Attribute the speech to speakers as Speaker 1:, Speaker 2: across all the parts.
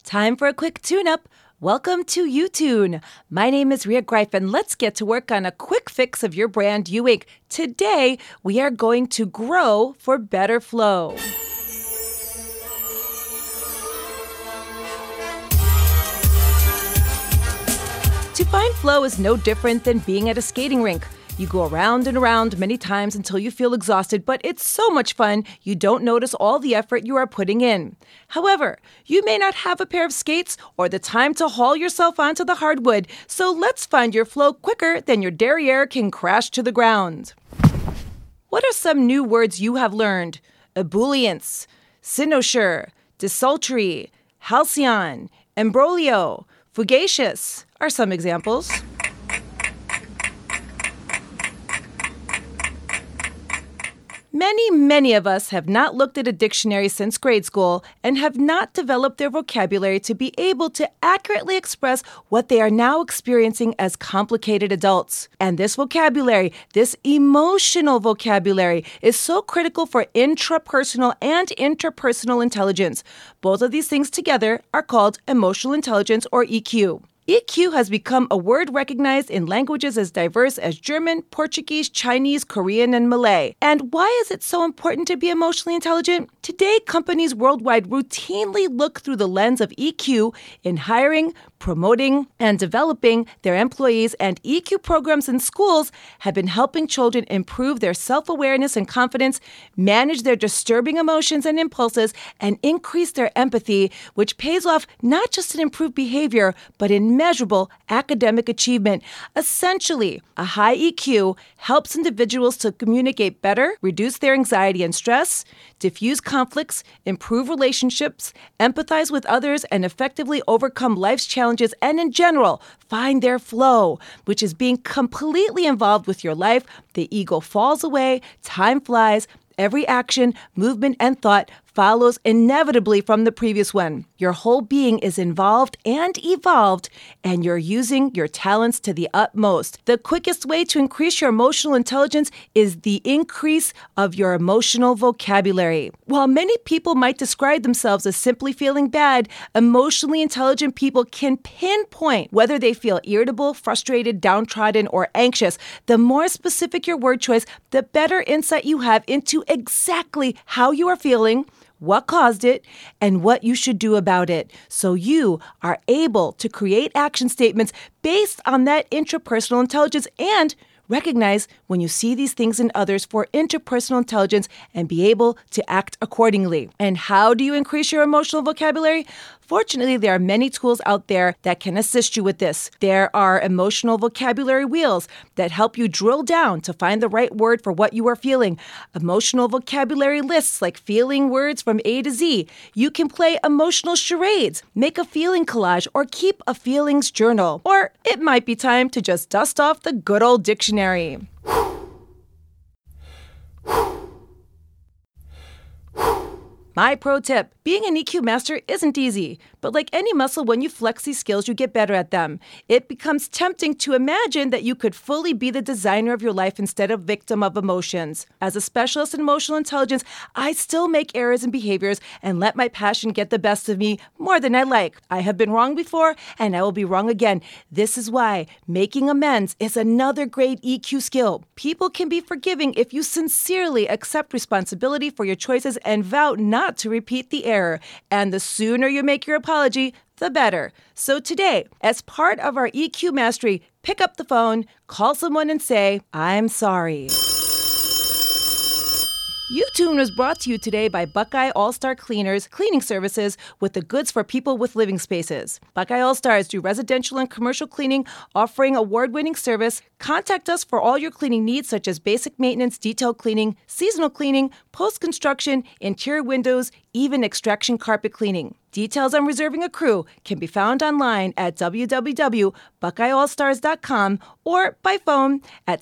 Speaker 1: Time for a quick tune-up. Welcome to UTune. My name is Ria Greif, and let's get to work on a quick fix of your brand UInc. Today, we are going to grow for better flow. To find flow is no different than being at a skating rink. You go around and around many times until you feel exhausted, but it's so much fun, you don't notice all the effort you are putting in. However, you may not have a pair of skates or the time to haul yourself onto the hardwood, so let's find your flow quicker than your derriere can crash to the ground. What are some new words you have learned? Ebullience, cynosure, desultory, halcyon, embroglio, fugacious are some examples. Many of us have not looked at a dictionary since grade school and have not developed their vocabulary to be able to accurately express what they are now experiencing as complicated adults. And this vocabulary, this emotional vocabulary, is so critical for intrapersonal and interpersonal intelligence. Both of these things together are called emotional intelligence, or EQ. EQ has become a word recognized in languages as diverse as German, Portuguese, Chinese, Korean, and Malay. And why is it so important to be emotionally intelligent? Today, companies worldwide routinely look through the lens of EQ in hiring, promoting, and developing their employees, and EQ programs in schools have been helping children improve their self-awareness and confidence, manage their disturbing emotions and impulses, and increase their empathy, which pays off not just in improved behavior, but in measurable academic achievement. Essentially, a high EQ helps individuals to communicate better, reduce their anxiety and stress, diffuse conflicts, improve relationships, empathize with others, and effectively overcome life's challenges, and in general, find their flow, which is being completely involved with your life. The ego falls away, time flies, every action, movement, and thought follows inevitably from the previous one. Your whole being is involved and evolved, and you're using your talents to the utmost. The quickest way to increase your emotional intelligence is the increase of your emotional vocabulary. While many people might describe themselves as simply feeling bad, emotionally intelligent people can pinpoint whether they feel irritable, frustrated, downtrodden, or anxious. The more specific your word choice, the better insight you have into exactly how you are feeling, what caused it, and what you should do about it, so you are able to create action statements based on that intrapersonal intelligence and recognize when you see these things in others for interpersonal intelligence and be able to act accordingly. And how do you increase your emotional vocabulary? Fortunately, there are many tools out there that can assist you with this. There are emotional vocabulary wheels that help you drill down to find the right word for what you are feeling. Emotional vocabulary lists like feeling words from A to Z. You can play emotional charades, make a feeling collage, or keep a feelings journal. Or it might be time to just dust off the good old dictionary. My pro tip, being an EQ master isn't easy, but like any muscle, when you flex these skills, you get better at them. It becomes tempting to imagine that you could fully be the designer of your life instead of victim of emotions. As a specialist in emotional intelligence, I still make errors in behaviors and let my passion get the best of me more than I like. I have been wrong before, and I will be wrong again. This is why making amends is another great EQ skill. People can be forgiving if you sincerely accept responsibility for your choices and vow not to repeat the error. And the sooner you make your apology, the better. So today, as part of our EQ mastery, pick up the phone, call someone and say, "I'm sorry." UTune was brought to you today by Buckeye All-Star Cleaners Cleaning Services with the goods for people with living spaces. Buckeye All-Stars do residential and commercial cleaning, offering award-winning service. Contact us for all your cleaning needs, such as basic maintenance, detail cleaning, seasonal cleaning, post-construction, interior windows, even extraction carpet cleaning. Details on reserving a crew can be found online at www.buckeyeallstars.com or by phone at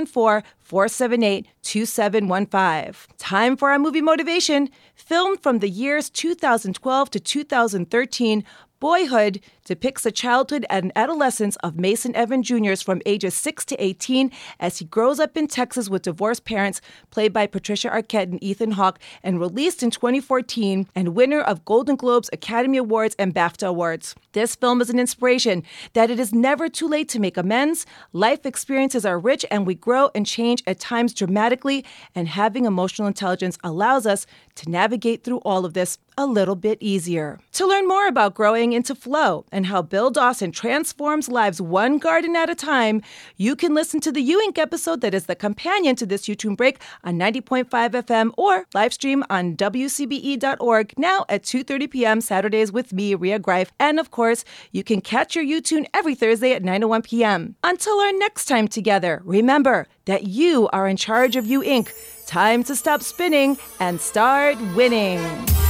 Speaker 1: 614-478-2715. Time for our movie motivation. Filmed from the years 2012 to 2013, Boyhood depicts the childhood and adolescence of Mason Evans Jr. from ages 6 to 18 as he grows up in Texas with divorced parents, played by Patricia Arquette and Ethan Hawke, and released in 2014 and winner of Golden Globes, Academy Awards, and BAFTA Awards. This film is an inspiration that it is never too late to make amends. Life experiences are rich and we grow and change at times dramatically, and having emotional intelligence allows us to navigate through all of this a little bit easier. To learn more about growing into flow and how Bill Dawson transforms lives one garden at a time, you can listen to the You Inc. episode that is the companion to this YouTube break on 90.5 FM or live stream on WCBE.org now at 2:30 p.m. Saturdays with me, Rhea Greif. And of course, you can catch your YouTune every Thursday at 9:01 p.m. Until our next time together, remember that you are in charge of You Inc. Time to stop spinning and start winning.